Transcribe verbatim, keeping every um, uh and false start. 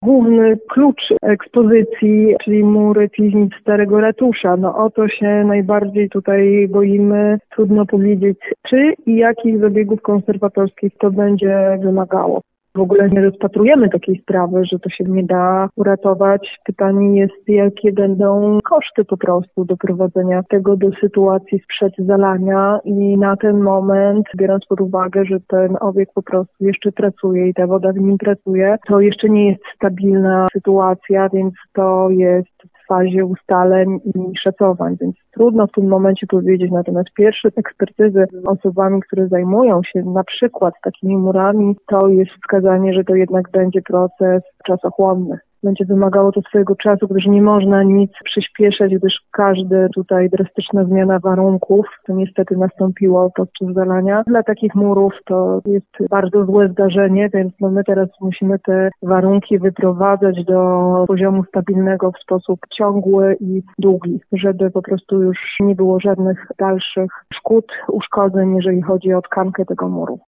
główny klucz ekspozycji, czyli mury piwnic Starego Ratusza. No o to się najbardziej tutaj boimy. Trudno powiedzieć, czy i jakich zabiegów konserwatorskich to będzie wymagało. W ogóle nie rozpatrujemy takiej sprawy, że to się nie da uratować. Pytanie jest, jakie będą koszty po prostu doprowadzenia tego do sytuacji sprzed zalania i na ten moment, biorąc pod uwagę, że ten obiekt po prostu jeszcze pracuje i ta woda w nim pracuje, to jeszcze nie jest stabilna sytuacja, więc to jest w fazie ustaleń i szacowań, więc trudno w tym momencie powiedzieć. Natomiast pierwsze ekspertyzy z osobami, które zajmują się na przykład takimi murami, to jest wskazanie, że to jednak będzie proces czasochłonny. Będzie wymagało to swojego czasu, gdyż nie można nic przyspieszać, gdyż każda tutaj drastyczna zmiana warunków, to niestety nastąpiło podczas zalania. Dla takich murów to jest bardzo złe zdarzenie, więc no my teraz musimy te warunki wyprowadzać do poziomu stabilnego w sposób ciągły i długi, żeby po prostu już nie było żadnych dalszych szkód, uszkodzeń, jeżeli chodzi o tkankę tego muru.